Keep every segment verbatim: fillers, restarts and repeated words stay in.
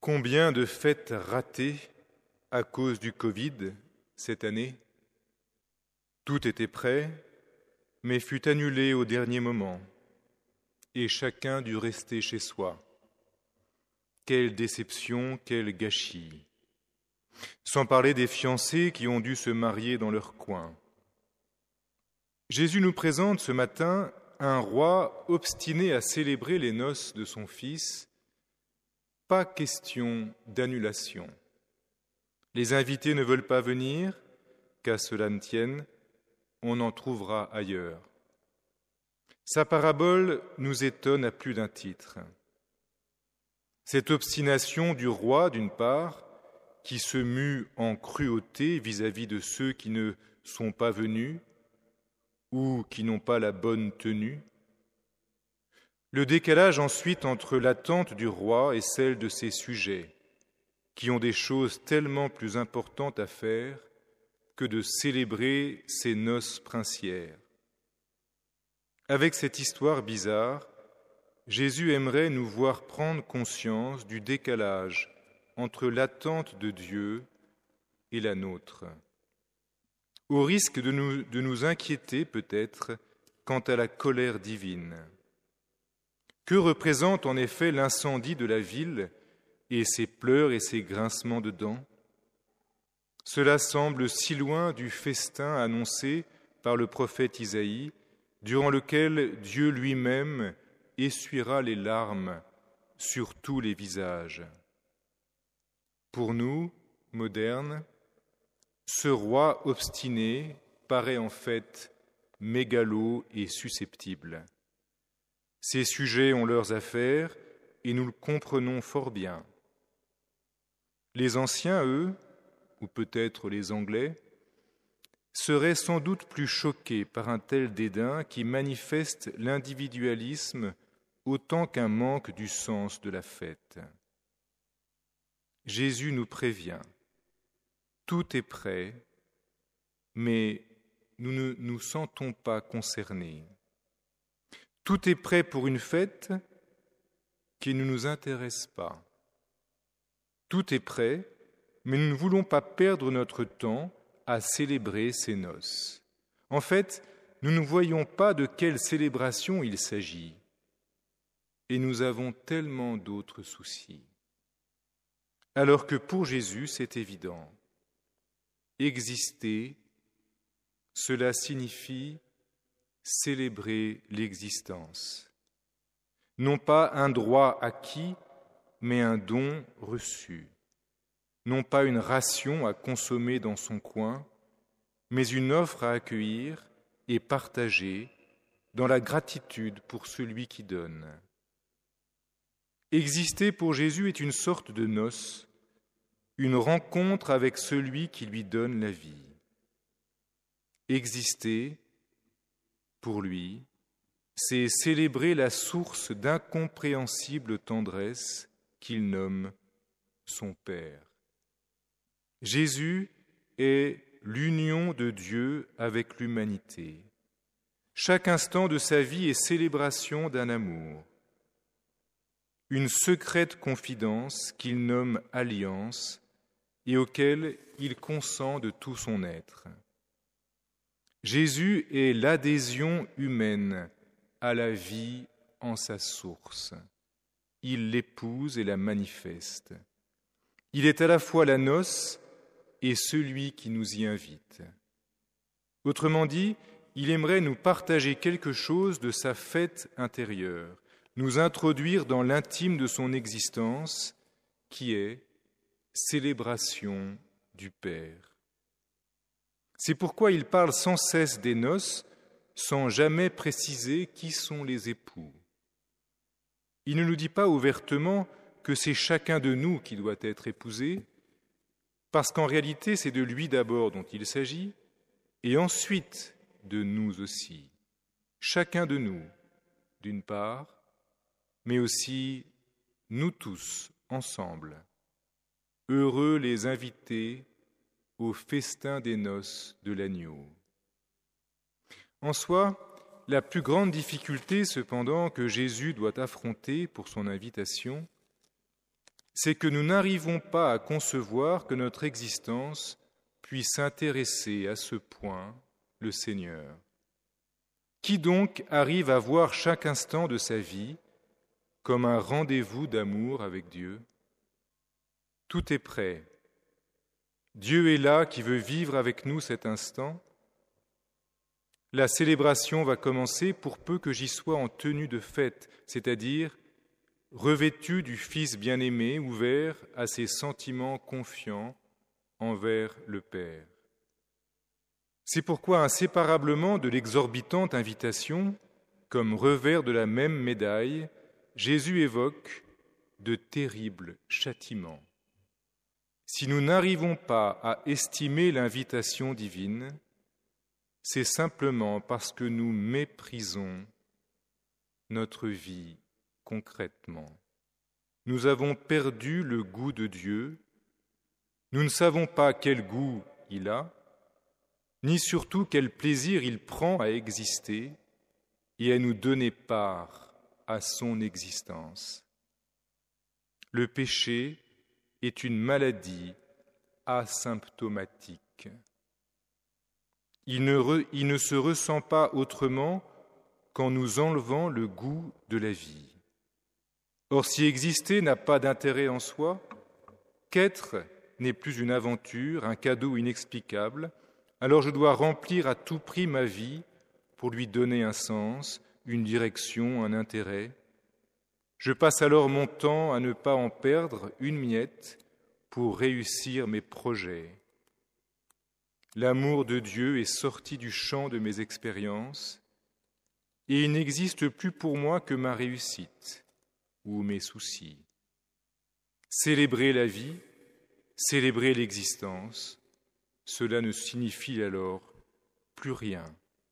Combien de fêtes ratées à cause du Covid cette année? Tout était prêt, mais fut annulé au dernier moment, et chacun dut rester chez soi. Quelle déception, quel gâchis! Sans parler des fiancés qui ont dû se marier dans leur coin. Jésus nous présente ce matin un roi obstiné à célébrer les noces de son fils. Pas question d'annulation. Les invités ne veulent pas venir, qu'à cela ne tienne, on en trouvera ailleurs. Sa parabole nous étonne à plus d'un titre. Cette obstination du roi, d'une part, qui se mue en cruauté vis-à-vis de ceux qui ne sont pas venus ou qui n'ont pas la bonne tenue. Le décalage ensuite entre l'attente du roi et celle de ses sujets, qui ont des choses tellement plus importantes à faire que de célébrer ces noces princières. Avec cette histoire bizarre, Jésus aimerait nous voir prendre conscience du décalage entre l'attente de Dieu et la nôtre, au risque de nous, de nous inquiéter peut-être quant à la colère divine. Que représente en effet l'incendie de la ville et ses pleurs et ses grincements de dents? Cela semble si loin du festin annoncé par le prophète Isaïe, durant lequel Dieu lui-même essuiera les larmes sur tous les visages. Pour nous, modernes, ce roi obstiné paraît en fait mégalo et susceptible. Ces sujets ont leurs affaires et nous le comprenons fort bien. Les anciens, eux, ou peut-être les Anglais, seraient sans doute plus choqués par un tel dédain qui manifeste l'individualisme autant qu'un manque du sens de la fête. Jésus nous prévient. Tout est prêt, mais nous ne nous sentons pas concernés. Tout est prêt pour une fête qui ne nous intéresse pas. Tout est prêt, mais nous ne voulons pas perdre notre temps à célébrer ces noces. En fait, nous ne voyons pas de quelle célébration il s'agit, et nous avons tellement d'autres soucis. Alors que pour Jésus, c'est évident. Exister, cela signifie célébrer l'existence. Non pas un droit acquis, mais un don reçu. Non pas une ration à consommer dans son coin, mais une offre à accueillir et partager dans la gratitude pour celui qui donne. Exister pour Jésus est une sorte de noces, une rencontre avec celui qui lui donne la vie. Exister, pour lui, c'est célébrer la source d'incompréhensible tendresse qu'il nomme son Père. Jésus est l'union de Dieu avec l'humanité. Chaque instant de sa vie est célébration d'un amour, une secrète confidence qu'il nomme alliance et auquel il consent de tout son être. Jésus est l'adhésion humaine à la vie en sa source. Il l'épouse et la manifeste. Il est à la fois la noce et celui qui nous y invite. Autrement dit, il aimerait nous partager quelque chose de sa fête intérieure, nous introduire dans l'intime de son existence, qui est célébration du Père. C'est pourquoi il parle sans cesse des noces, sans jamais préciser qui sont les époux. Il ne nous dit pas ouvertement que c'est chacun de nous qui doit être épousé, parce qu'en réalité c'est de lui d'abord dont il s'agit, et ensuite de nous aussi. Chacun de nous, d'une part, mais aussi nous tous, ensemble. Heureux les invités au festin des noces de l'agneau. En soi, la plus grande difficulté cependant que Jésus doit affronter pour son invitation, c'est que nous n'arrivons pas à concevoir que notre existence puisse intéresser à ce point le Seigneur. Qui donc arrive à voir chaque instant de sa vie comme un rendez-vous d'amour avec Dieu? Tout est prêt. Dieu est là qui veut vivre avec nous cet instant. La célébration va commencer pour peu que j'y sois en tenue de fête, c'est-à-dire revêtu du Fils bien-aimé, ouvert à ses sentiments confiants envers le Père. C'est pourquoi, inséparablement de l'exorbitante invitation, comme revers de la même médaille, Jésus évoque de terribles châtiments. Si nous n'arrivons pas à estimer l'invitation divine, c'est simplement parce que nous méprisons notre vie concrètement. Nous avons perdu le goût de Dieu, nous ne savons pas quel goût il a, ni surtout quel plaisir il prend à exister et à nous donner part à son existence. Le péché est une maladie asymptomatique. Il ne, re, il ne se ressent pas autrement qu'en nous enlevant le goût de la vie. Or, si exister n'a pas d'intérêt en soi, qu'être n'est plus une aventure, un cadeau inexplicable, alors je dois remplir à tout prix ma vie pour lui donner un sens, une direction, un intérêt. Je passe alors mon temps à ne pas en perdre une miette pour réussir mes projets. L'amour de Dieu est sorti du champ de mes expériences et il n'existe plus pour moi que ma réussite ou mes soucis. Célébrer la vie, célébrer l'existence, cela ne signifie alors plus rien.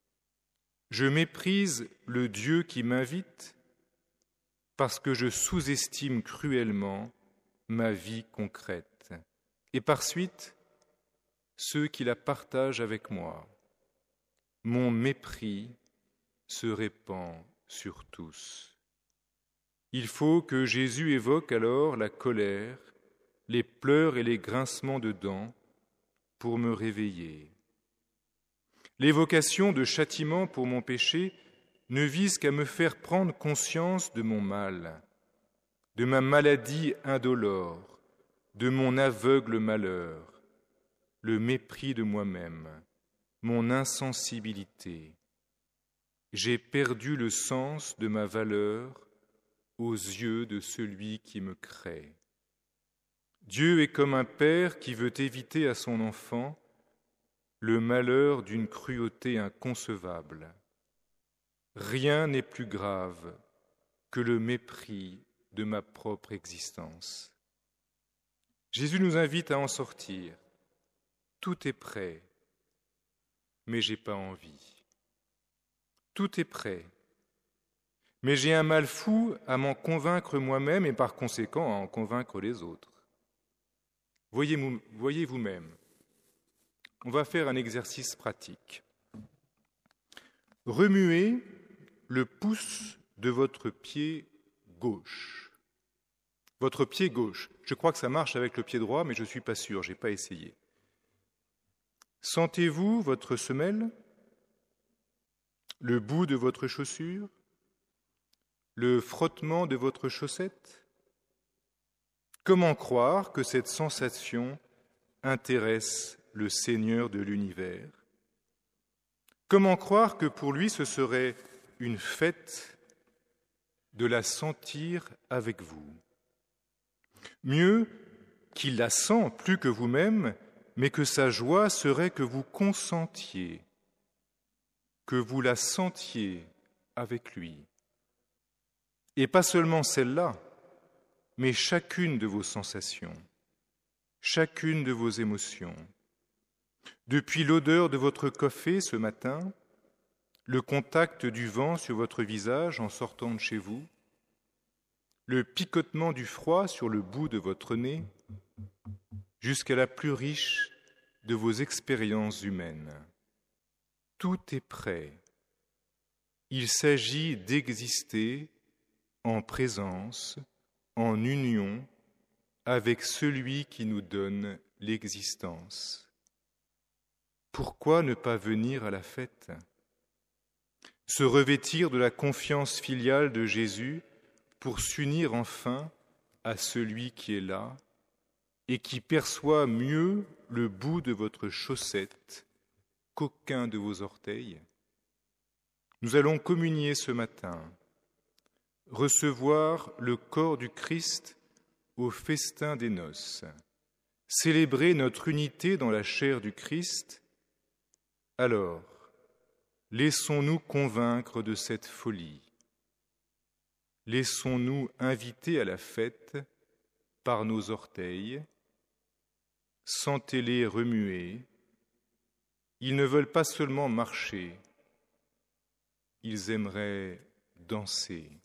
Je méprise le Dieu qui m'invite parce que je sous-estime cruellement ma vie concrète et par suite ceux qui la partagent avec moi. Mon mépris se répand sur tous. Il faut que Jésus évoque alors la colère, les pleurs et les grincements de dents pour me réveiller. L'évocation de châtiment pour mon péché ne vise qu'à me faire prendre conscience de mon mal, de ma maladie indolore, de mon aveugle malheur, le mépris de moi-même, mon insensibilité. J'ai perdu le sens de ma valeur aux yeux de celui qui me crée. Dieu est comme un père qui veut éviter à son enfant le malheur d'une cruauté inconcevable. Rien n'est plus grave que le mépris de ma propre existence. Jésus nous invite à en sortir. Tout est prêt, mais j'ai pas envie. Tout est prêt, mais j'ai un mal fou à m'en convaincre moi-même et par conséquent à en convaincre les autres. Voyez, voyez vous-même, on va faire un exercice pratique. Remuez le pouce de votre pied gauche. Votre pied gauche. Je crois que ça marche avec le pied droit, mais je ne suis pas sûr, je n'ai pas essayé. Sentez-vous votre semelle, le bout de votre chaussure, le frottement de votre chaussette? Comment croire que cette sensation intéresse le Seigneur de l'univers? Comment croire que pour lui ce serait une fête de la sentir avec vous? Mieux qu'il la sent plus que vous-même, mais que sa joie serait que vous consentiez, que vous la sentiez avec lui. Et pas seulement celle-là, mais chacune de vos sensations, chacune de vos émotions. Depuis l'odeur de votre café ce matin, le contact du vent sur votre visage en sortant de chez vous, le picotement du froid sur le bout de votre nez, jusqu'à la plus riche de vos expériences humaines. Tout est prêt. Il s'agit d'exister en présence, en union, avec celui qui nous donne l'existence. Pourquoi ne pas venir à la fête? Se revêtir de la confiance filiale de Jésus pour s'unir enfin à celui qui est là et qui perçoit mieux le bout de votre chaussette qu'aucun de vos orteils. Nous allons communier ce matin, recevoir le corps du Christ au festin des noces, célébrer notre unité dans la chair du Christ. Alors, laissons-nous convaincre de cette folie. Laissons-nous inviter à la fête par nos orteils. Sentez-les remuer. Ils ne veulent pas seulement marcher, ils aimeraient danser.